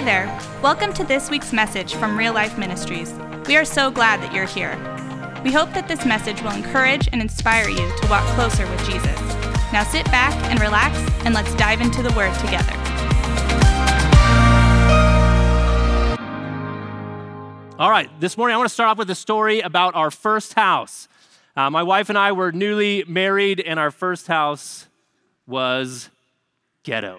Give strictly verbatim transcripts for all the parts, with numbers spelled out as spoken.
there. Welcome to this week's message from Real Life Ministries. We are so glad that you're here. We hope that this message will encourage and inspire you to walk closer with Jesus. Now sit back and relax, and let's dive into the Word together. All right, this morning I want to start off with a story about our first house. Uh, my wife and I were newly married, and our first house was ghetto.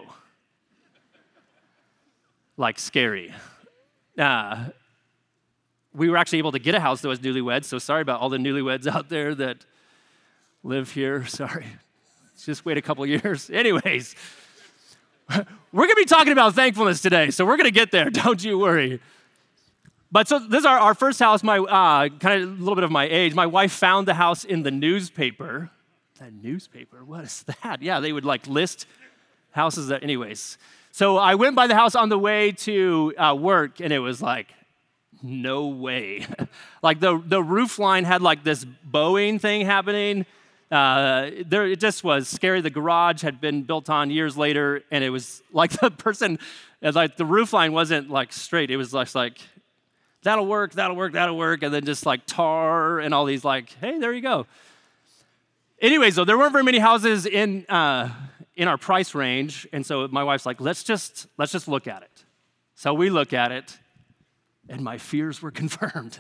Like scary. Uh, we were actually able to get a house that was newlyweds, so sorry about all the newlyweds out there that live here. Sorry. Just wait a couple years. Anyways, we're going to be talking about thankfulness today, so we're going to get there. Don't you worry. But so this is our, our first house, my uh, kind of a little bit of my age. My wife found the house in the newspaper. A newspaper? What is that? Yeah, they would like list houses that, anyways. So I went by the house on the way to uh, work, and it was like, no way. Like the, the roof line had like this bowing thing happening. Uh, there, it just was scary. The garage had been built on years later, and it was like the person, like the roof line wasn't like straight. It was just like, that'll work, that'll work, that'll work, and then just like tar and all these like, hey, there you go. Anyways, though, there weren't very many houses in uh, in our price range, and so my wife's like, let's just let's just look at it. So we look at it, and my fears were confirmed.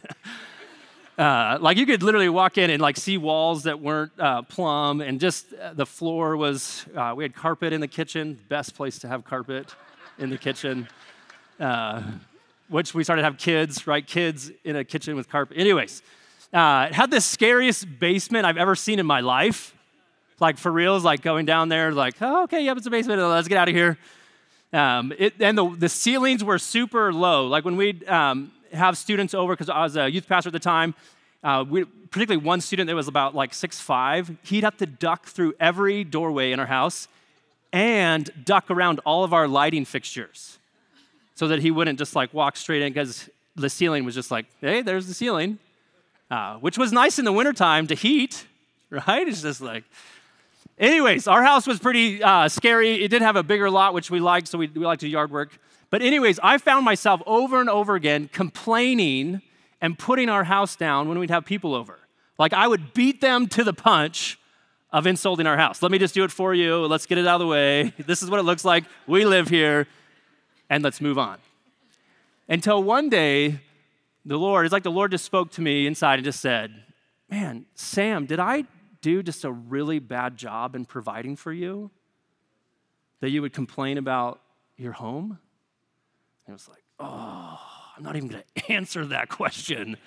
uh, like you could literally walk in and like see walls that weren't uh, plumb, and just uh, the floor was. Uh, we had carpet in the kitchen, best place to have carpet in the kitchen. Uh, which we started to have kids, right? Kids in a kitchen with carpet. Anyways, uh, it had the scariest basement I've ever seen in my life. Like for real, like going down there, like, oh, okay, yep, it's a basement, let's get out of here. Um, it, and the, the ceilings were super low. Like when we'd um, have students over, because I was a youth pastor at the time, uh, we, particularly one student that was about like six five, he'd have to duck through every doorway in our house and duck around all of our lighting fixtures so that he wouldn't just like walk straight in, because the ceiling was just like, hey, there's the ceiling, uh, which was nice in the wintertime to heat, right? It's just like, anyways, our house was pretty uh, scary. It did have a bigger lot, which we liked, so we, we liked to do yard work. But anyways, I found myself over and over again complaining and putting our house down when we'd have people over. Like I would beat them to the punch of insulting our house. Let me just do it for you. Let's get it out of the way. This is what it looks like. We live here. And let's move on. Until one day, the Lord, it's like the Lord just spoke to me inside and just said, man, Sam, did I do just a really bad job in providing for you? That you would complain about your home? And it was like, oh, I'm not even going to answer that question.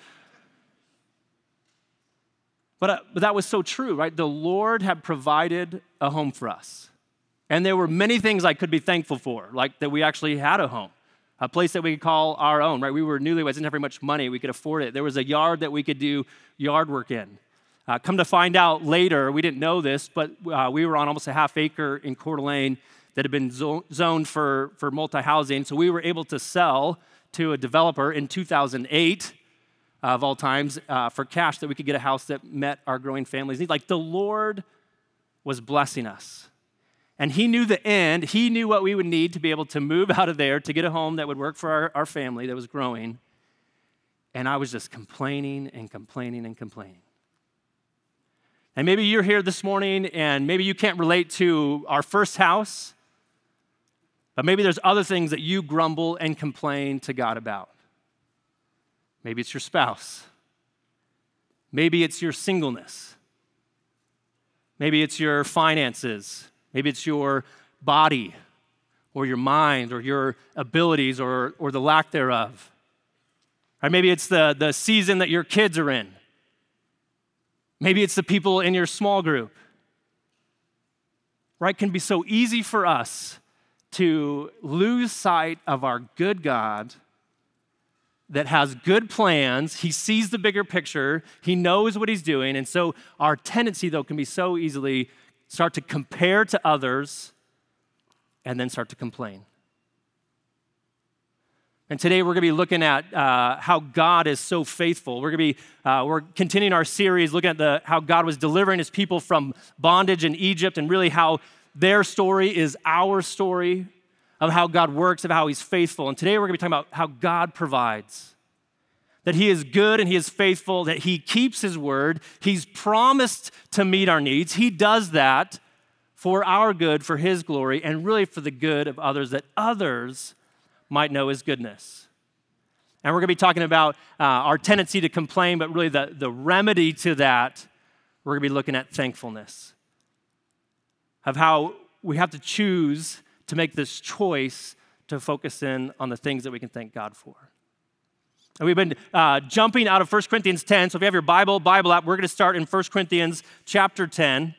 But, uh, but that was so true, right? The Lord had provided a home for us. And there were many things I could be thankful for, like that we actually had a home, a place that we could call our own, right? We were newlyweds, didn't have very much money. We could afford it. There was a yard that we could do yard work in. Uh, come to find out later, we didn't know this, but uh, we were on almost a half acre in Coeur d'Alene that had been zo- zoned for, for multi-housing. So we were able to sell to a developer in two thousand eight, uh, of all times, uh, for cash that we could get a house that met our growing family's needs. Like the Lord was blessing us. And he knew the end. He knew what we would need to be able to move out of there to get a home that would work for our, our family that was growing. And I was just complaining and complaining and complaining. And maybe you're here this morning and maybe you can't relate to our first house, but maybe there's other things that you grumble and complain to God about. Maybe it's your spouse. Maybe it's your singleness. Maybe it's your finances. Maybe it's your body or your mind or your abilities or, or the lack thereof. Or maybe it's the, the season that your kids are in. Maybe it's the people in your small group. Right? It can be so easy for us to lose sight of our good God that has good plans. He sees the bigger picture. He knows what he's doing. And so our tendency, though, can be so easily start to compare to others, and then start to complain. And today we're going to be looking at uh, how God is so faithful. We're going to be uh, we're continuing our series looking at the how God was delivering his people from bondage in Egypt, and really how their story is our story. of how God works, of how he's faithful. And today we're going to be talking about how God provides. That he is good and he is faithful, that he keeps his word. He's promised to meet our needs. He does that for our good, for his glory, and really for the good of others, that others might know his goodness. And we're going to be talking about uh, our tendency to complain, but really the, the remedy to that, we're going to be looking at thankfulness. Of how we have to choose to make this choice to focus in on the things that we can thank God for. And we've been uh, jumping out of First Corinthians ten. So if you have your Bible, Bible app, we're going to start in First Corinthians chapter ten.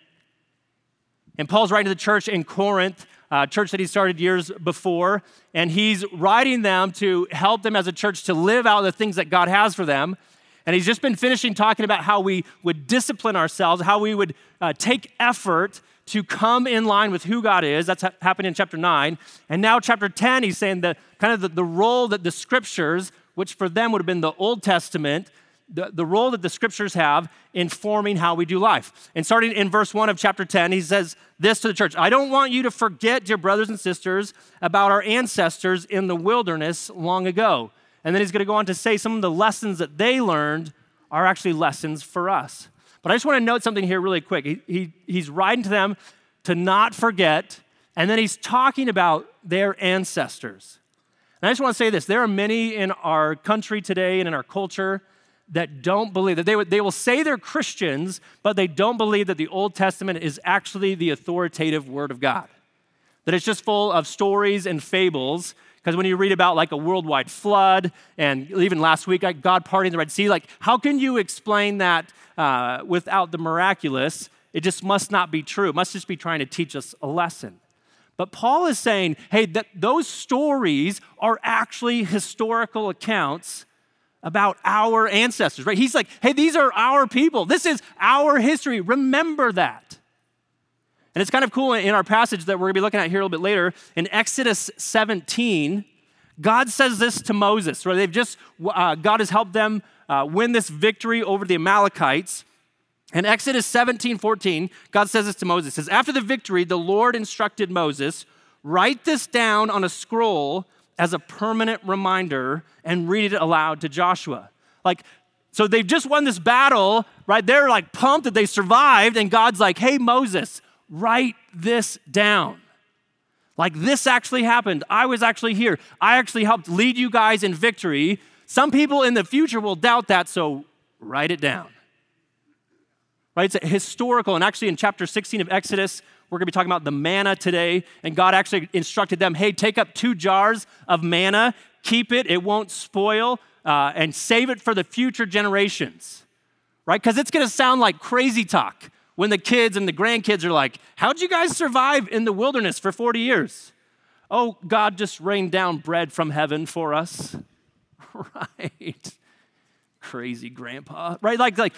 And Paul's writing to the church in Corinth, a church that he started years before. And he's writing them to help them as a church to live out the things that God has for them. And he's just been finishing talking about how we would discipline ourselves, how we would uh, take effort to come in line with who God is. That's ha- happened in chapter nine. And now chapter ten, he's saying that kind of the, the role that the scriptures, which for them would have been the Old Testament, the, the role that the scriptures have in forming how we do life. And starting in verse one of chapter ten, he says this to the church: I don't want you to forget, dear brothers and sisters, about our ancestors in the wilderness long ago. And then he's going to go on to say some of the lessons that they learned are actually lessons for us. But I just want to note something here really quick. He, he, he's writing to them to not forget, and then he's talking about their ancestors. And I just want to say this: there are many in our country today and in our culture that don't believe, that they, would, they will say they're Christians, but they don't believe that the Old Testament is actually the authoritative Word of God. That it's just full of stories and fables. Because when you read about like a worldwide flood, and even last week, like God parting the Red Sea, like how can you explain that uh, without the miraculous? It just must not be true. It must just be trying to teach us a lesson. But Paul is saying, hey, that those stories are actually historical accounts about our ancestors, right? He's like, hey, these are our people. This is our history. Remember that. And it's kind of cool in our passage that we're going to be looking at here a little bit later. In Exodus seventeen, God says this to Moses, right? They've just, uh, God has helped them uh, win this victory over the Amalekites. In Exodus seventeen fourteen, God says this to Moses. He says, after the victory, the Lord instructed Moses, write this down on a scroll as a permanent reminder and read it aloud to Joshua. Like, so they've just won this battle, right? They're like pumped that they survived, and God's like, hey, Moses, write this down. Like, this actually happened. I was actually here. I actually helped lead you guys in victory. Some people in the future will doubt that, so write it down. Right? It's historical. And actually in chapter sixteen of Exodus, we're going to be talking about the manna today. And God actually instructed them, hey, take up two jars of manna, keep it, it won't spoil, uh, and save it for the future generations. Right? Because it's going to sound like crazy talk when the kids and the grandkids are like, how'd you guys survive in the wilderness for forty years? Oh, God just rained down bread from heaven for us. Right? Crazy grandpa. Right? Like, like,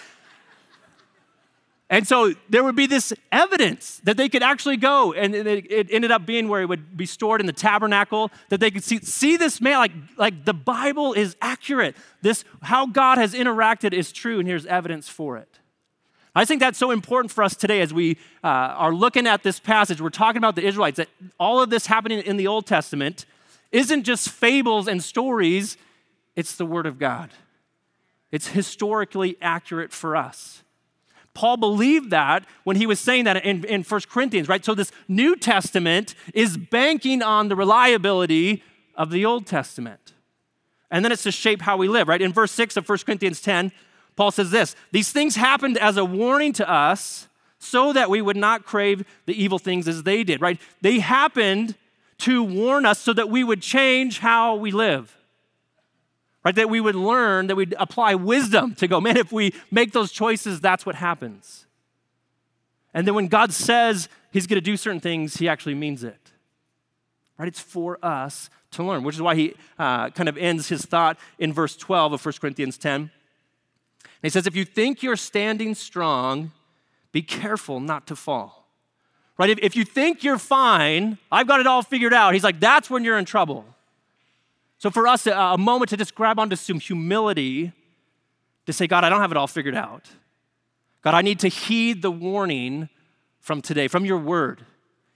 and so there would be this evidence that they could actually go, and it, it ended up being where it would be stored in the tabernacle, that they could see, see this man, like, like the Bible is accurate. This, how God has interacted is true, and here's evidence for it. I think that's so important for us today as we uh, are looking at this passage. We're talking about the Israelites, that all of this happening in the Old Testament isn't just fables and stories, it's the Word of God. It's historically accurate for us. Paul believed that when he was saying that in, in First Corinthians, right? So this New Testament is banking on the reliability of the Old Testament. And then it's to shape how we live, right? In verse six of First Corinthians ten, Paul says this: these things happened as a warning to us so that we would not crave the evil things as they did, right? They happened to warn us so that we would change how we live, right? That we would learn, that we'd apply wisdom to go, man, if we make those choices, that's what happens. And then when God says he's going to do certain things, he actually means it, right? It's for us to learn, which is why he uh, kind of ends his thought in verse twelve of First Corinthians ten. He says, if you think you're standing strong, be careful not to fall. Right? If, if you think you're fine, I've got it all figured out. He's like, that's when you're in trouble. So for us, a, a moment to just grab onto some humility to say, God, I don't have it all figured out. God, I need to heed the warning from today, from your word.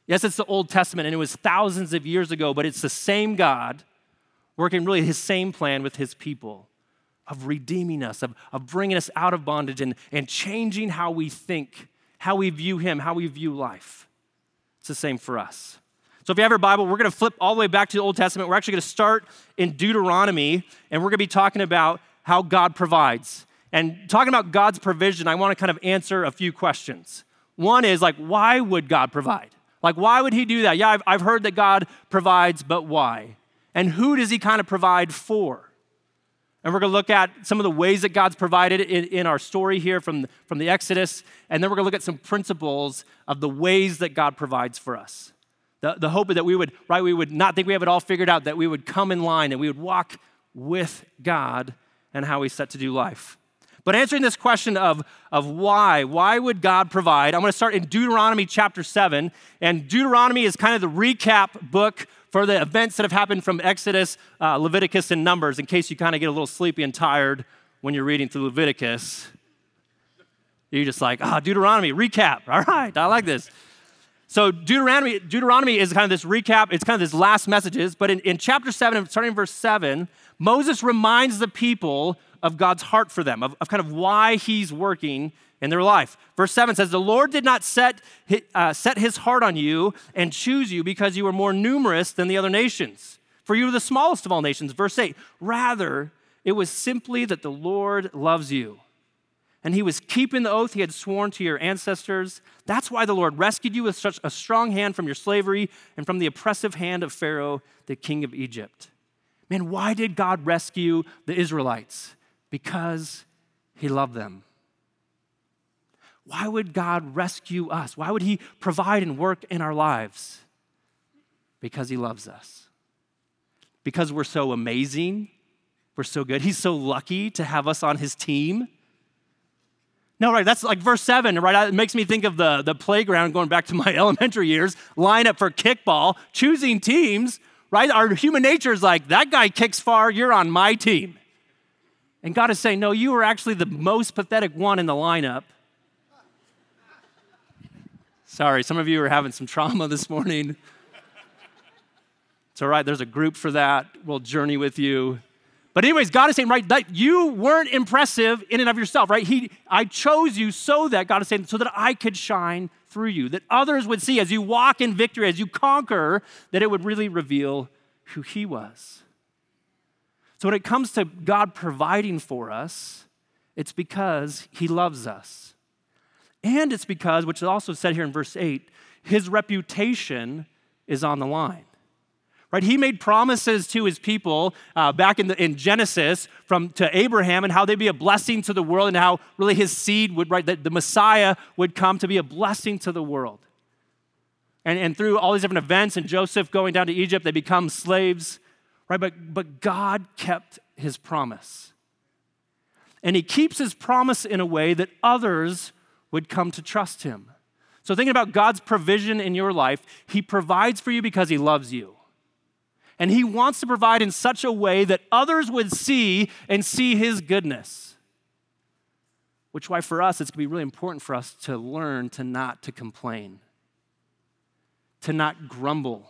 Yes, it's the Old Testament, and it was thousands of years ago, but it's the same God working really his same plan with his people of redeeming us, of, of bringing us out of bondage and, and changing how we think, how we view him, how we view life. It's the same for us. So if you have your Bible, we're going to flip all the way back to the Old Testament. We're actually going to start in Deuteronomy, and we're going to be talking about how God provides. And talking about God's provision, I want to kind of answer a few questions. One is like, why would God provide? Like, why would he do that? Yeah, I've, I've heard that God provides, but why? And who does he kind of provide for? And we're going to look at some of the ways that God's provided in, in our story here from the, from the Exodus. And then we're going to look at some principles of the ways that God provides for us. The, the hope is that we would, right, we would not think we have it all figured out, that we would come in line and we would walk with God and how he's set to do life. But answering this question of, of why, why would God provide, I'm going to start in Deuteronomy chapter seven. And Deuteronomy is kind of the recap book for the events that have happened from Exodus, uh, Leviticus, and Numbers, in case you kind of get a little sleepy and tired when you're reading through Leviticus. You're just like, ah, oh, Deuteronomy, recap. All right, I like this. So Deuteronomy, Deuteronomy is kind of this recap. It's kind of this last messages. But in, in chapter seven, starting in verse seven, Moses reminds the people of God's heart for them, of, of kind of why he's working in their life. Verse seven says, the Lord did not set, uh, set his heart on you and choose you because you were more numerous than the other nations, for you were the smallest of all nations. Verse eight, rather, it was simply that the Lord loves you, and he was keeping the oath he had sworn to your ancestors. That's why the Lord rescued you with such a strong hand from your slavery and from the oppressive hand of Pharaoh, the king of Egypt. Man, why did God rescue the Israelites? Because he loved them. Why would God rescue us? Why would he provide and work in our lives? Because he loves us. Because we're so amazing. We're so good. He's so lucky to have us on his team. No, right, that's like verse seven, right? It makes me think of the, the playground going back to my elementary years, line up for kickball, choosing teams, right? Our human nature is like, that guy kicks far, you're on my team. And God is saying, no, you are actually the most pathetic one in the lineup. Sorry, some of you are having some trauma this morning. It's all right, there's a group for that. We'll journey with you. But anyways, God is saying, right, that you weren't impressive in and of yourself, right? He, I chose you so that, God is saying, so that I could shine through you, that others would see as you walk in victory, as you conquer, that it would really reveal who he was. So when it comes to God providing for us, it's because he loves us. And it's because, which is also said here in verse eight, his reputation is on the line. Right? He made promises to his people uh, back in, the, in Genesis from to Abraham and how they'd be a blessing to the world and how really his seed would, right, that the Messiah would come to be a blessing to the world. And, and through all these different events and Joseph going down to Egypt, they become slaves. Right, but, but God kept his promise. And he keeps his promise in a way that others would come to trust him. So thinking about God's provision in your life, he provides for you because he loves you. And he wants to provide in such a way that others would see and see his goodness. Which why for us, it's going to be really important for us to learn to not to complain, to not grumble.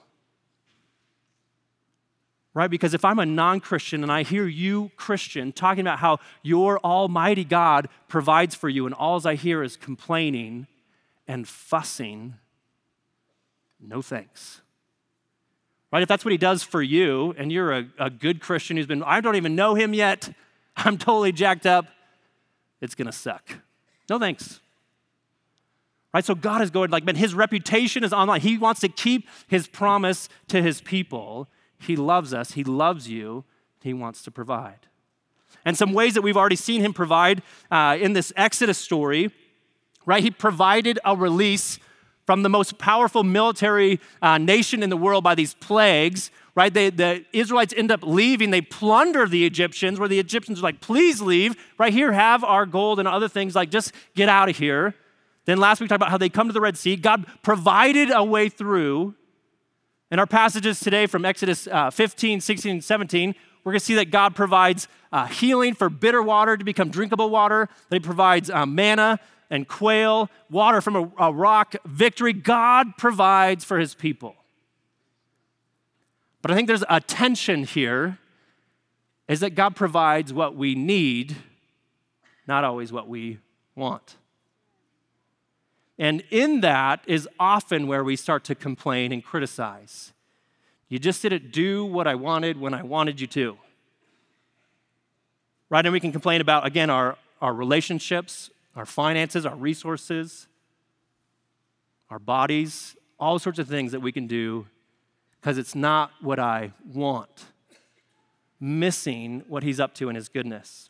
Right? Because if I'm a non-Christian and I hear you, Christian, talking about how your almighty God provides for you and all I hear is complaining and fussing, no thanks. Right? If that's what he does for you and you're a, a good Christian who's been, I don't even know him yet, I'm totally jacked up, it's going to suck. No thanks. Right? So God is going like, man, his reputation is online. He wants to keep his promise to his people. He loves us. He loves you. He wants to provide. And some ways that we've already seen him provide uh, in this Exodus story, right? He provided a release from the most powerful military uh, nation in the world by these plagues, right? They, the Israelites end up leaving. They plunder the Egyptians, where the Egyptians are like, please leave. Right here, have our gold and other things. Like, just get out of here. Then last week, we talked about how they come to the Red Sea. God provided a way through. In our passages today from Exodus uh, fifteen, sixteen, and seventeen, we're going to see that God provides uh, healing for bitter water to become drinkable water, that he provides uh, manna and quail, water from a, a rock, victory. God provides for his people. But I think there's a tension here, is that God provides what we need, not always what we want. And in that is often where we start to complain and criticize. You just didn't do what I wanted when I wanted you to. Right? And we can complain about, again, our, our relationships, our finances, our resources, our bodies, all sorts of things that we can do because it's not what I want. Missing what he's up to in his goodness.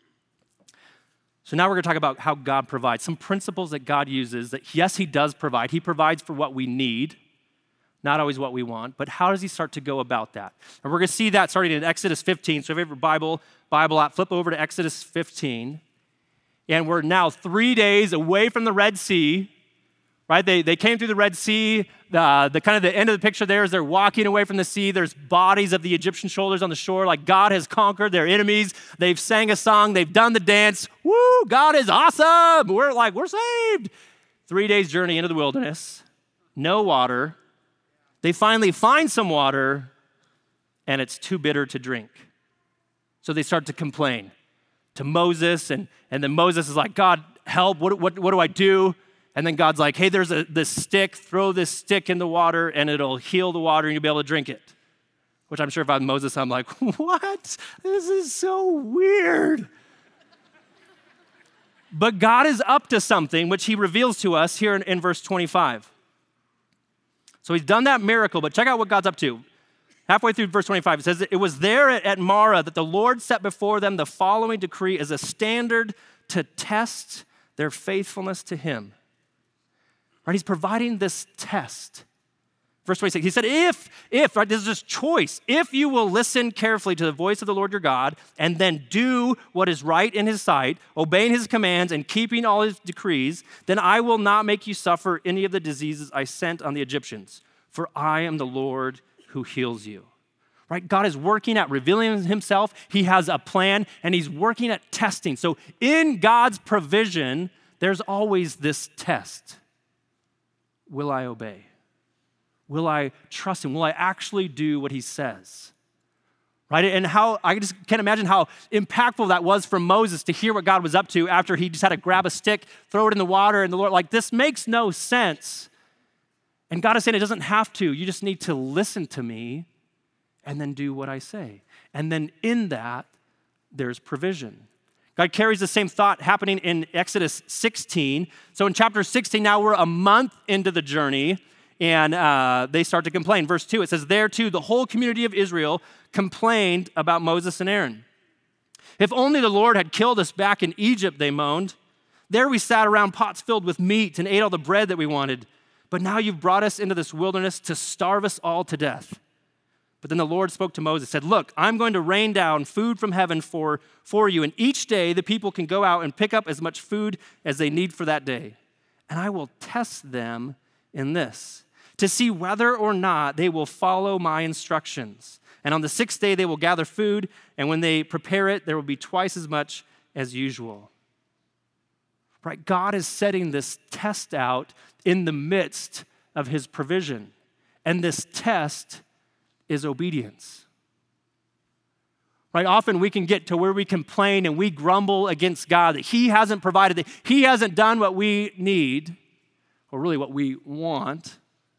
So now we're going to talk about how God provides, some principles that God uses that, yes, he does provide. He provides for what we need, not always what we want, but how does he start to go about that? And we're going to see that starting in Exodus fifteen. So if you have your Bible, Bible app, flip over to Exodus fifteen. And we're now three days away from the Red Sea, right? They, they came through the Red Sea. The, the kind of the end of the picture there is they're walking away from the sea. There's bodies of the Egyptian soldiers on the shore, like God has conquered their enemies. They've sang a song. They've done the dance. Woo, God is awesome. We're like, we're saved. Three days journey into the wilderness, no water. They finally find some water, and it's too bitter to drink. So they start to complain to Moses, and, and then Moses is like, God, help, what, what, what do I do? And then God's like, hey, there's a, this stick, throw this stick in the water, and it'll heal the water, and you'll be able to drink it. Which I'm sure if I'm Moses, I'm like, what? This is so weird. But God is up to something, which he reveals to us here in, in verse twenty-five. So he's done that miracle, but check out what God's up to. Halfway through verse twenty-five, it says, it was there at Marah that the Lord set before them the following decree as a standard to test their faithfulness to him. Right? He's providing this test. Verse twenty-six, he said, if, if, right, this is just choice. If you will listen carefully to the voice of the Lord your God and then do what is right in his sight, obeying his commands and keeping all his decrees, then I will not make you suffer any of the diseases I sent on the Egyptians, for I am the Lord who heals you. Right? God is working at revealing himself. He has a plan, and he's working at testing. So in God's provision, there's always this test. Will I obey? Will I trust him? Will I actually do what he says? Right? And how, I just can't imagine how impactful that was for Moses to hear what God was up to after he just had to grab a stick, throw it in the water, and the Lord, like, this makes no sense. And God is saying it doesn't have to. You just need to listen to me and then do what I say. And then in that, there's provision. God carries the same thought happening in Exodus sixteen. So in chapter sixteen, now we're a month into the journey, and uh, they start to complain. Verse two, it says, there too, the whole community of Israel complained about Moses and Aaron. If only the Lord had killed us back in Egypt, they moaned. There we sat around pots filled with meat and ate all the bread that we wanted. But now you've brought us into this wilderness to starve us all to death. But then the Lord spoke to Moses, said, look, I'm going to rain down food from heaven for, for you, and each day the people can go out and pick up as much food as they need for that day. And I will test them in this, to see whether or not they will follow my instructions. And on the sixth day they will gather food, and when they prepare it, there will be twice as much as usual. Right? God is setting this test out in the midst of his provision. And this test is obedience. Right? Often we can get to where we complain and we grumble against God that he hasn't provided, that he hasn't done what we need, or really what we want.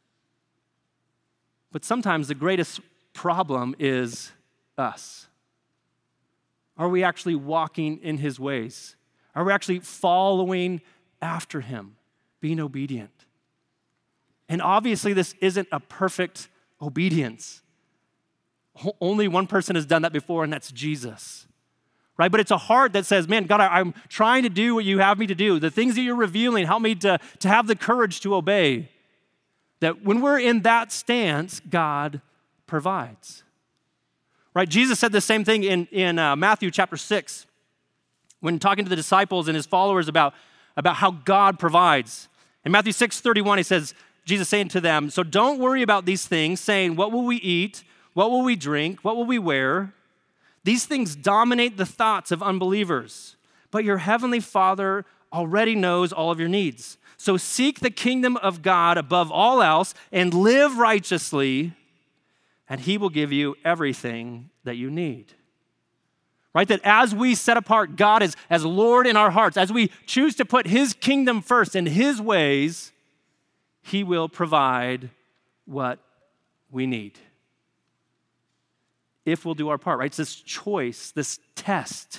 But sometimes the greatest problem is us. Are we actually walking in his ways? Are we actually following after him, being obedient? And obviously this isn't a perfect obedience. Only one person has done that before, and that's Jesus, right? But it's a heart that says, man, God, I, I'm trying to do what you have me to do. The things that you're revealing, help me to, to have the courage to obey. That when we're in that stance, God provides, right? Jesus said the same thing in, in uh, Matthew chapter six, when talking to the disciples and his followers about, about how God provides. In Matthew six thirty-one, he says, Jesus saying to them, so don't worry about these things, saying, what will we eat? What will we drink? What will we wear? These things dominate the thoughts of unbelievers. But your heavenly Father already knows all of your needs. So seek the kingdom of God above all else and live righteously, and he will give you everything that you need. Right? That as we set apart God as, as Lord in our hearts, as we choose to put his kingdom first and his ways, he will provide what we need. If we'll do our part, right? It's this choice, this test.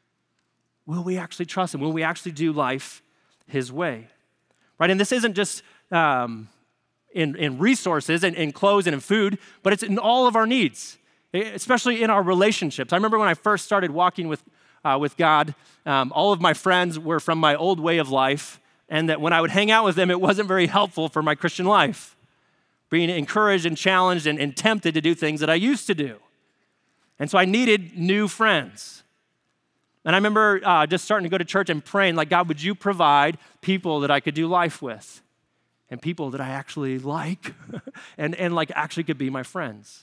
Will we actually trust him? Will we actually do life his way? Right? And this isn't just um, in, in resources and in clothes and in food, but it's in all of our needs, especially in our relationships. I remember when I first started walking with, uh, with God, um, all of my friends were from my old way of life, and that when I would hang out with them, it wasn't very helpful for my Christian life, being encouraged and challenged and, and tempted to do things that I used to do. And so I needed new friends. And I remember uh, just starting to go to church and praying, like, God, would you provide people that I could do life with and people that I actually like and, and like actually could be my friends.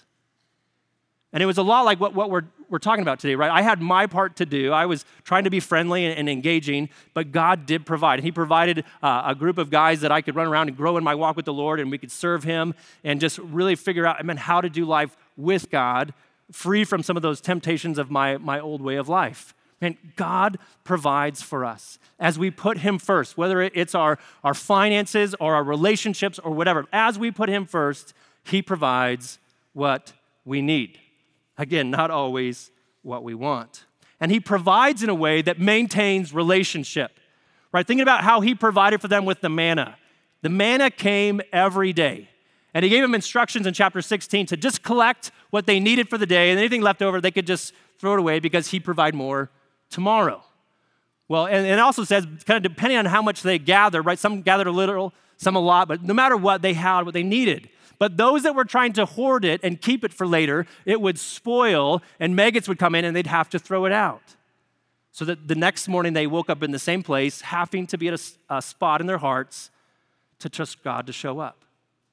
And it was a lot like what, what we're, we're talking about today, right? I had my part to do. I was trying to be friendly and, and engaging, but God did provide. And he provided uh, a group of guys that I could run around and grow in my walk with the Lord, and we could serve him and just really figure out, I mean, how to do life with God, free from some of those temptations of my, my old way of life. And God provides for us as we put him first, whether it's our, our finances or our relationships or whatever. As we put him first, he provides what we need. Again, not always what we want. And he provides in a way that maintains relationship, right? Thinking about how he provided for them with the manna. The manna came every day. And he gave them instructions in chapter sixteen to just collect what they needed for the day, and anything left over, they could just throw it away because he'd provide more tomorrow. Well, and, and it also says, kind of depending on how much they gather, right? Some gathered a little, some a lot, but no matter what, they had what they needed. But those that were trying to hoard it and keep it for later, it would spoil and maggots would come in and they'd have to throw it out. So that the next morning they woke up in the same place, having to be at a, a spot in their hearts to trust God to show up.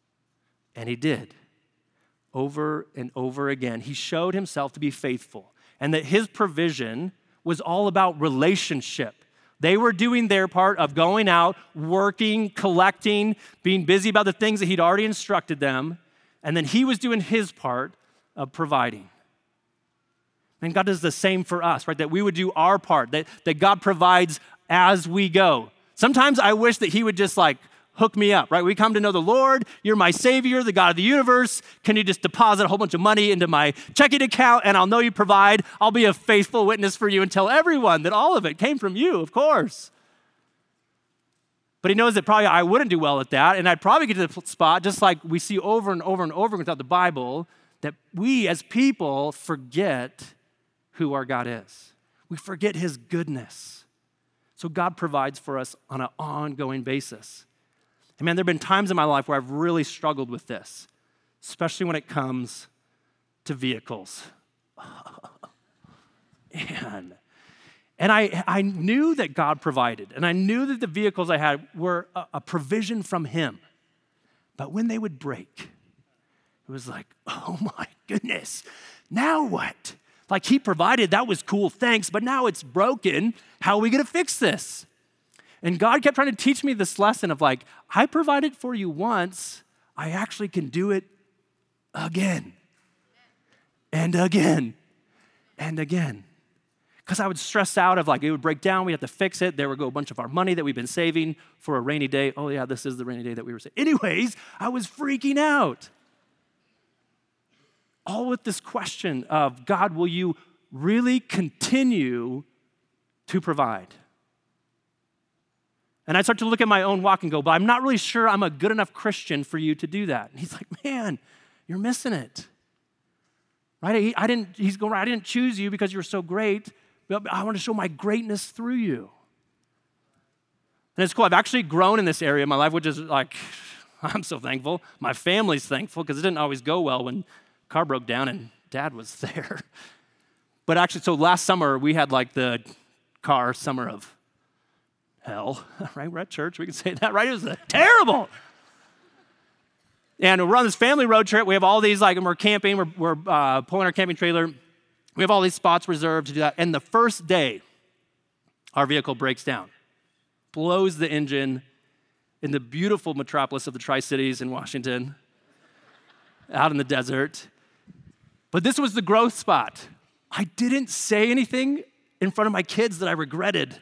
And he did. Over and over again. He showed himself to be faithful and that his provision was all about relationship. They were doing their part of going out, working, collecting, being busy about the things that he'd already instructed them, and then he was doing his part of providing. And God does the same for us, right? That we would do our part, that, that God provides as we go. Sometimes I wish that he would just like hook me up, right? We come to know the Lord. You're my Savior, the God of the universe. Can you just deposit a whole bunch of money into my checking account and I'll know you provide. I'll be a faithful witness for you and tell everyone that all of it came from you, of course. But he knows that probably I wouldn't do well at that, and I'd probably get to the spot, just like we see over and over and over throughout the Bible, that we as people forget who our God is. We forget his goodness. So God provides for us on an ongoing basis. And man, there have been times in my life where I've really struggled with this, especially when it comes to vehicles. Man. And I, I knew that God provided, and I knew that the vehicles I had were a, a provision from him. But when they would break, it was like, oh my goodness, now what? Like he provided, that was cool, thanks, but now it's broken. How are we gonna fix this? And God kept trying to teach me this lesson of like, I provided for you once, I actually can do it again and again and again. Because I would stress out of like, it would break down, we have to fix it. There would go a bunch of our money that we've been saving for a rainy day. Oh yeah, this is the rainy day that we were saving. Anyways, I was freaking out. All with this question of, God, will you really continue to provide? And I start to look at my own walk and go, but I'm not really sure I'm a good enough Christian for you to do that. And he's like, man, you're missing it. Right? I didn't, he's going, I didn't choose you because you're so great, but I want to show my greatness through you. And it's cool. I've actually grown in this area of my life, which is like, I'm so thankful. My family's thankful because it didn't always go well when the car broke down and dad was there. But actually, so last summer, we had like the car summer of hell, right? We're at church, we can say that, right? It was terrible. And we're on this family road trip. We have all these, like, and we're camping, we're, we're uh, pulling our camping trailer. We have all these spots reserved to do that. And the first day, our vehicle breaks down. blows the engine in the beautiful metropolis of the Tri-Cities in Washington, out in the desert. But this was the growth spot. I didn't say anything in front of my kids that I regretted.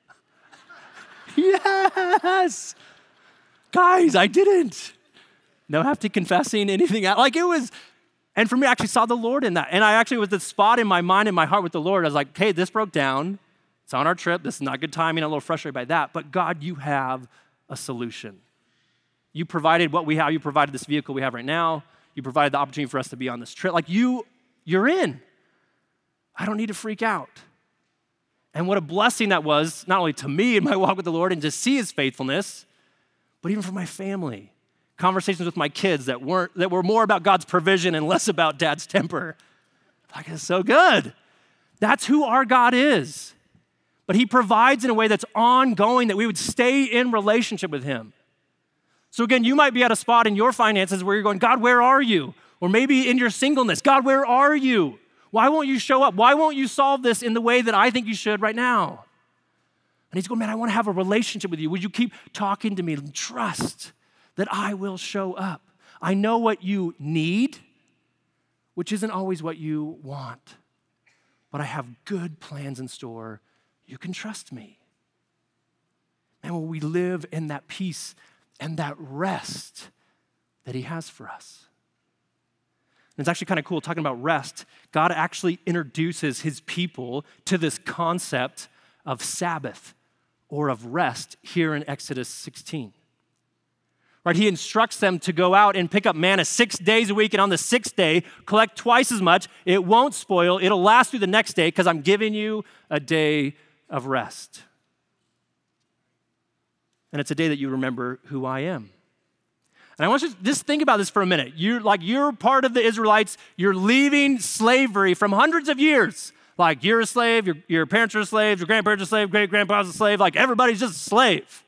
Yes! Guys, I didn't. No have to confessing anything. Like it was, and for me, I actually saw the Lord in that. And I actually was the spot in my mind and my heart with the Lord. I was like, hey, this broke down. It's on our trip. This is not good timing. I'm a little frustrated by that. But God, you have a solution. You provided what we have. You provided this vehicle we have right now. You provided the opportunity for us to be on this trip. Like you, you're in. I don't need to freak out. And what a blessing that was, not only to me in my walk with the Lord and to see his faithfulness, but even for my family. Conversations with my kids that weren't that were more about God's provision and less about dad's temper. Like, it's so good. That's who our God is. But he provides in a way that's ongoing, that we would stay in relationship with him. So again, you might be at a spot in your finances where you're going, God, where are you? Or maybe in your singleness, God, where are you? Why won't you show up? Why won't you solve this in the way that I think you should right now? And he's going, man, I want to have a relationship with you. Would you keep talking to me and trust that I will show up? I know what you need, which isn't always what you want, but I have good plans in store. You can trust me. And when we live in that peace and that rest that he has for us. And it's actually kind of cool talking about rest. God actually introduces his people to this concept of Sabbath or of rest here in Exodus sixteen. Right, he instructs them to go out and pick up manna six days a week, and on the sixth day, collect twice as much. It won't spoil. It'll last through the next day because I'm giving you a day of rest. And it's a day that you remember who I am. And I want you to just think about this for a minute. You're like, you're part of the Israelites. You're leaving slavery from hundreds of years. Like, you're a slave, your, your parents are slaves, your grandparents are slave, great-grandpa's a slave. Like, everybody's just a slave.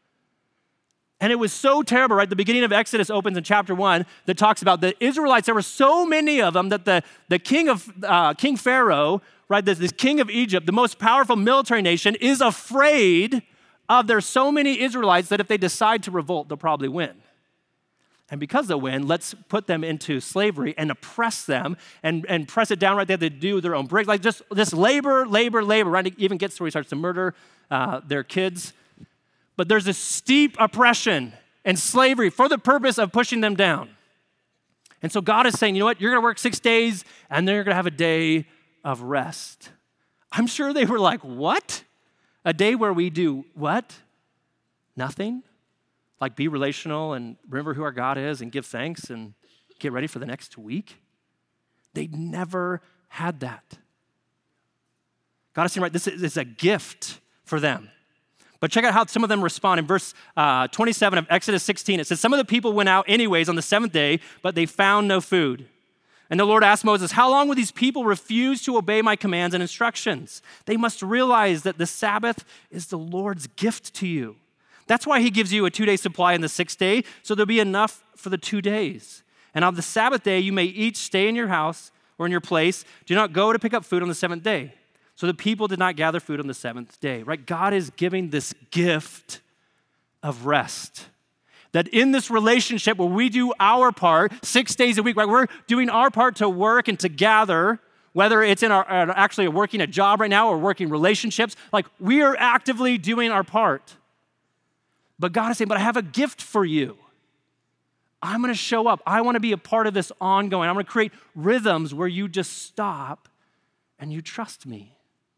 And it was so terrible, right? The beginning of Exodus opens in chapter one that talks about the Israelites. There were so many of them that the, the king of uh, King Pharaoh, right, this, this king of Egypt, the most powerful military nation, is afraid of there's so many Israelites that if they decide to revolt, they'll probably win. And because they'll win, let's put them into slavery and oppress them and, and press it down right there. They do their own bricks, like just this labor, labor, labor, right? It even gets to where he starts to murder uh, their kids. But there's a steep oppression and slavery for the purpose of pushing them down. And so God is saying, you know what? You're going to work six days, and then you're going to have a day of rest. I'm sure they were like, what? A day where we do what? Nothing? Like be relational and remember who our God is and give thanks and get ready for the next week? They never had that. God is saying, right, this is a gift for them. But check out how some of them respond. In verse uh, twenty-seven of Exodus sixteen, it says, some of the people went out anyways on the seventh day, but they found no food. And the Lord asked Moses, how long will these people refuse to obey my commands and instructions? They must realize that the Sabbath is the Lord's gift to you. That's why he gives you a two-day supply in the sixth day, so there'll be enough for the two days. And on the Sabbath day, you may each stay in your house or in your place. Do not go to pick up food on the seventh day. So the people did not gather food on the seventh day, right? God is giving this gift of rest. That in this relationship where we do our part six days a week, right? We're doing our part to work and to gather, whether it's in our actually working a job right now or working relationships, like we are actively doing our part. But God is saying, but I have a gift for you. I'm going to show up. I want to be a part of this ongoing. I'm going to create rhythms where you just stop and you trust me.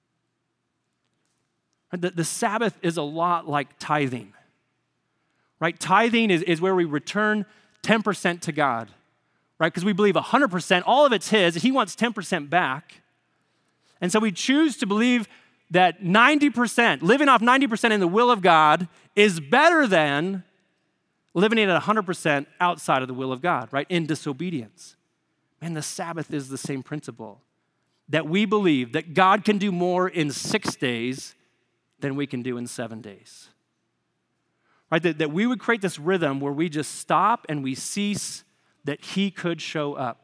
The, the Sabbath is a lot like tithing, right? Tithing is, is where we return ten percent to God, right? Because we believe one hundred percent, all of it's his, and he wants ten percent back. And so we choose to believe that ninety percent, living off ninety percent in the will of God is better than living it at one hundred percent outside of the will of God, right? In disobedience. Man, the Sabbath is the same principle. That we believe that God can do more in six days than we can do in seven days. Right? That, that we would create this rhythm where we just stop and we cease that he could show up.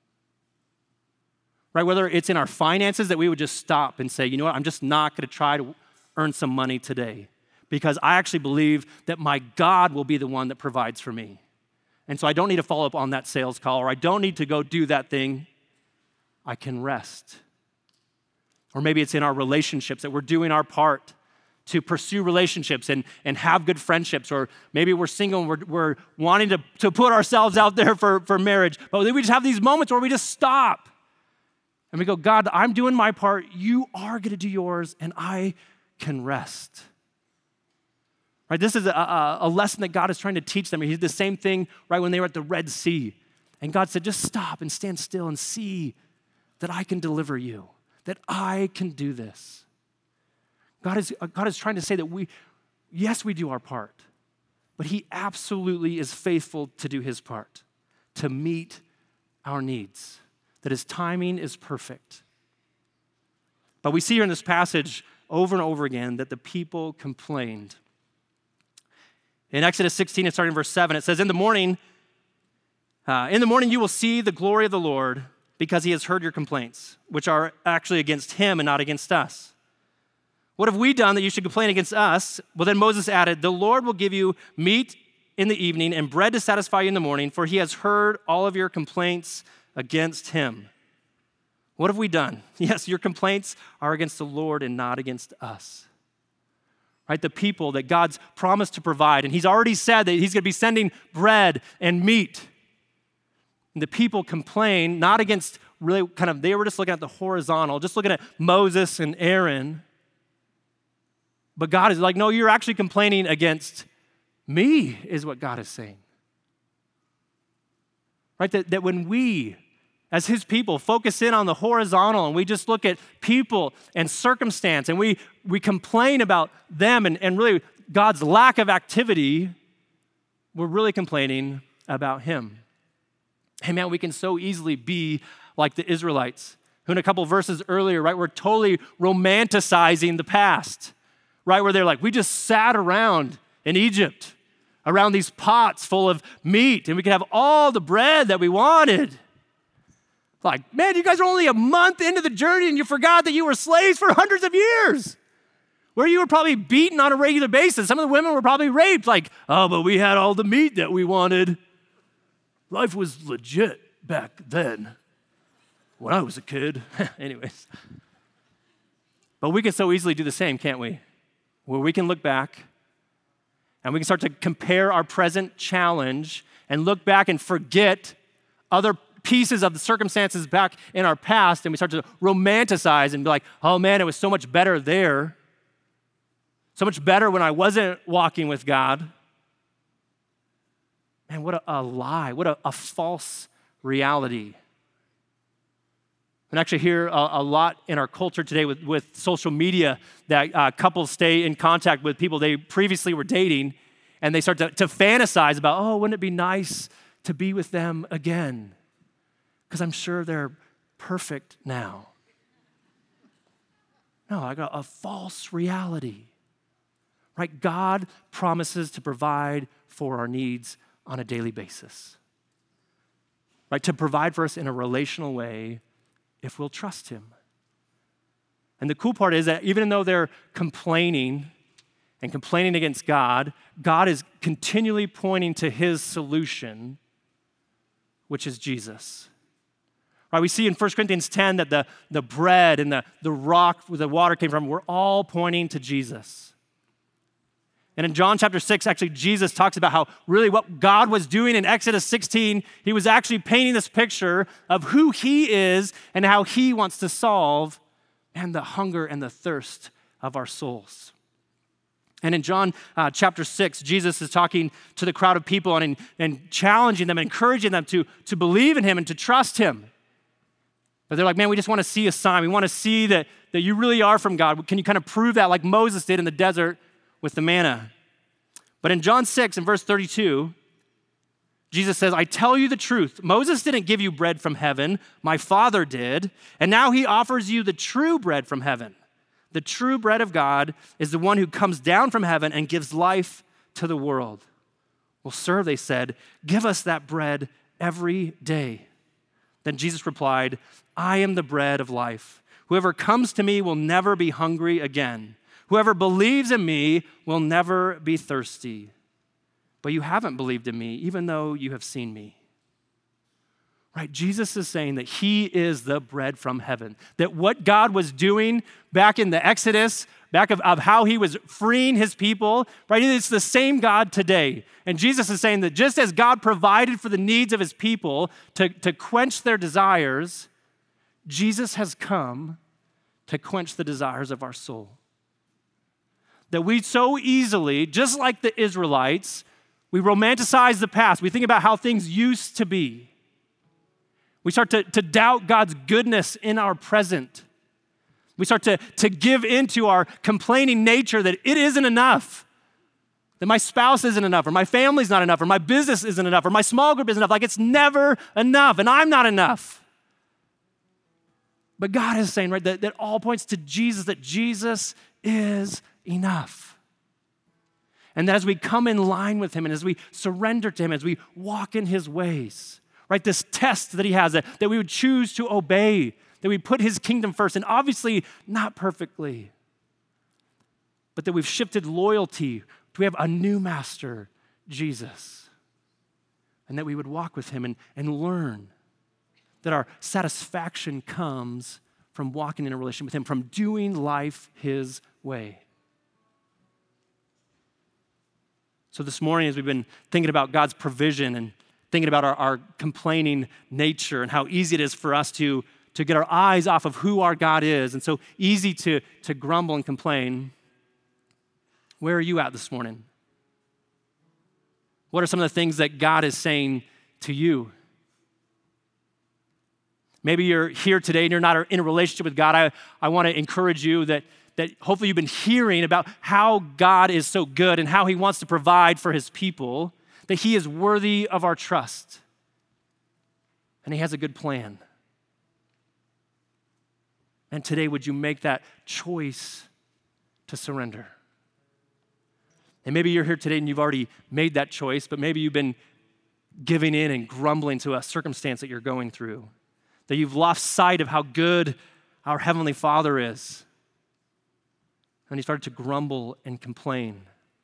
Right? Whether it's in our finances, that we would just stop and say, you know what, I'm just not going to try to earn some money today. because I actually believe that my God will be the one that provides for me. And so I don't need to follow up on that sales call, or I don't need to go do that thing. I can rest. Or maybe it's in our relationships that we're doing our part to pursue relationships and, and have good friendships. Or maybe we're single and we're, we're wanting to, to put ourselves out there for, for marriage. But then we just have these moments where we just stop. And we go, God, I'm doing my part. You are going to do yours, and I can rest. Right? This is a, a, a lesson that God is trying to teach them. He did the same thing right when they were at the Red Sea. And God said, just stop and stand still and see that I can deliver you, that I can do this. God is, God is trying to say that we, yes, we do our part, but he absolutely is faithful to do his part, to meet our needs, that his timing is perfect. But we see here in this passage over and over again that the people complained. In Exodus sixteen, and starting in verse seven, it says, in the morning, uh, in the morning you will see the glory of the Lord, because he has heard your complaints, which are actually against him and not against us. What have we done that you should complain against us? Well, then Moses added, the Lord will give you meat in the evening and bread to satisfy you in the morning, for he has heard all of your complaints against him. What have we done? Yes, your complaints are against the Lord and not against us. Right? The people that God's promised to provide, and he's already said that he's going to be sending bread and meat. And the people complain, not against really kind of, they were just looking at the horizontal, just looking at Moses and Aaron. But God is like, no, you're actually complaining against me, is what God is saying. Right? That, that when we, as his people, focus in on the horizontal and we just look at people and circumstance and we, we complain about them and, and really God's lack of activity, we're really complaining about him. Hey, man, we can so easily be like the Israelites, who in a couple verses earlier, right, we're totally romanticizing the past. Right, where they're like, we just sat around in Egypt, around these pots full of meat, and we could have all the bread that we wanted. Like, man, you guys are only a month into the journey, and you forgot that you were slaves for hundreds of years, where you were probably beaten on a regular basis. Some of the women were probably raped, like, oh, but we had all the meat that we wanted. Life was legit back then, when I was a kid. Anyways. But we can so easily do the same, can't we? Where we can look back and we can start to compare our present challenge and look back and forget other pieces of the circumstances back in our past, and we start to romanticize and be like, oh man, it was so much better there. So much better when I wasn't walking with God. Man, what a, a lie, what a, a false reality. And actually hear a, a lot in our culture today with, with social media that uh, couples stay in contact with people they previously were dating, and they start to, to fantasize about, oh, wouldn't it be nice to be with them again? Because I'm sure they're perfect now. No, I got a false reality. Right? God promises to provide for our needs on a daily basis. Right? To provide for us in a relational way if we'll trust him. And the cool part is that even though they're complaining and complaining against God, God is continually pointing to his solution, which is Jesus. Right, we see in First Corinthians ten that the, the bread and the, the rock where the water came from were all pointing to Jesus. And in John chapter six, actually, Jesus talks about how really what God was doing in Exodus sixteen, he was actually painting this picture of who he is and how he wants to solve and the hunger and the thirst of our souls. And in John uh, chapter six, Jesus is talking to the crowd of people and, and challenging them, encouraging them to, to believe in him and to trust him. But they're like, man, we just want to see a sign. We want to see that, that you really are from God. Can you kind of prove that like Moses did in the desert with the manna? But in John six, in verse thirty-two, Jesus says, I tell you the truth. Moses didn't give you bread from heaven. My Father did. And now he offers you the true bread from heaven. The true bread of God is the one who comes down from heaven and gives life to the world. Well, sir, they said, give us that bread every day. Then Jesus replied, I am the bread of life. Whoever comes to me will never be hungry again. Whoever believes in me will never be thirsty. But you haven't believed in me, even though you have seen me. Right? Jesus is saying that he is the bread from heaven. That what God was doing back in the Exodus, back of, of how he was freeing his people, right? It's the same God today. And Jesus is saying that just as God provided for the needs of his people to, to quench their desires, Jesus has come to quench the desires of our soul. That we so easily, just like the Israelites, we romanticize the past. We think about how things used to be. We start to, to doubt God's goodness in our present. We start to, to give into our complaining nature that it isn't enough, that my spouse isn't enough, or my family's not enough, or my business isn't enough, or my small group isn't enough. Like it's never enough, and I'm not enough. But God is saying, right, that, that all points to Jesus, that Jesus is enough. And that as we come in line with him and as we surrender to him, as we walk in his ways, right, this test that he has, that, that we would choose to obey, that we put his kingdom first, and obviously not perfectly, but that we've shifted loyalty. We have a new master, Jesus, and that we would walk with him and, and learn that our satisfaction comes from walking in a relationship with him, from doing life his way. So this morning, as we've been thinking about God's provision and thinking about our, our complaining nature and how easy it is for us to, to get our eyes off of who our God is, and so easy to, to grumble and complain, where are you at this morning? What are some of the things that God is saying to you? Maybe you're here today and you're not in a relationship with God. I, I want to encourage you that that hopefully you've been hearing about how God is so good and how he wants to provide for his people, that he is worthy of our trust. And he has a good plan. And today, would you make that choice to surrender? And maybe you're here today and you've already made that choice, but maybe you've been giving in and grumbling to a circumstance that you're going through, that you've lost sight of how good our Heavenly Father is. And you started to grumble and complain.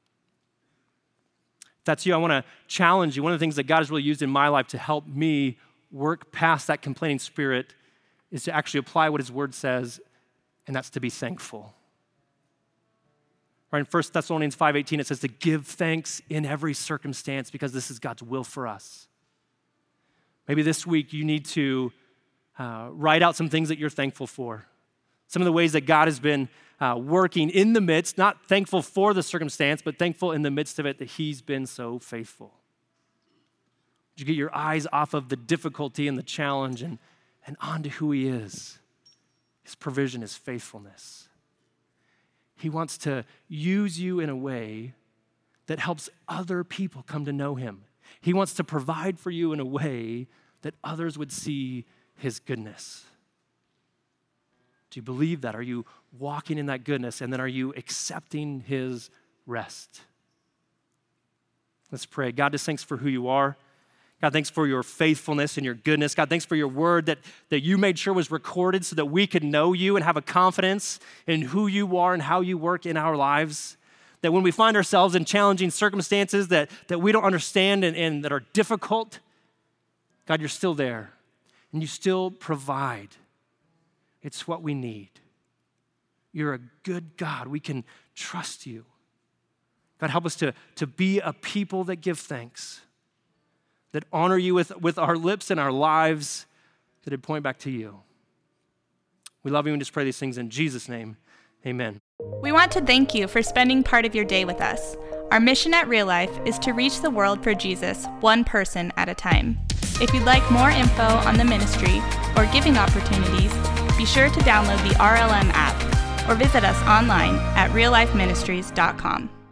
If that's you, I want to challenge you. One of the things that God has really used in my life to help me work past that complaining spirit is to actually apply what his word says, and that's to be thankful. Right, in First Thessalonians five eighteen, it says to give thanks in every circumstance because this is God's will for us. Maybe this week you need to uh, write out some things that you're thankful for. Some of the ways that God has been uh, working in the midst, not thankful for the circumstance, but thankful in the midst of it that he's been so faithful. Would you get your eyes off of the difficulty and the challenge and, and onto who he is? His provision, his faithfulness. He wants to use you in a way that helps other people come to know him. He wants to provide for you in a way that others would see his goodness. Do you believe that? Are you walking in that goodness? And then are you accepting his rest? Let's pray. God, just thanks for who you are. God, thanks for your faithfulness and your goodness. God, thanks for your word that, that you made sure was recorded so that we could know you and have a confidence in who you are and how you work in our lives. That when we find ourselves in challenging circumstances that, that we don't understand and, and that are difficult, God, you're still there and you still provide. It's what we need. You're a good God. We can trust you. God, help us to, to be a people that give thanks, that honor you with, with our lips and our lives, that would point back to you. We love you and just pray these things in Jesus' name. Amen. We want to thank you for spending part of your day with us. Our mission at Real Life is to reach the world for Jesus, one person at a time. If you'd like more info on the ministry or giving opportunities, be sure to download the R L M app or visit us online at real life ministries dot com.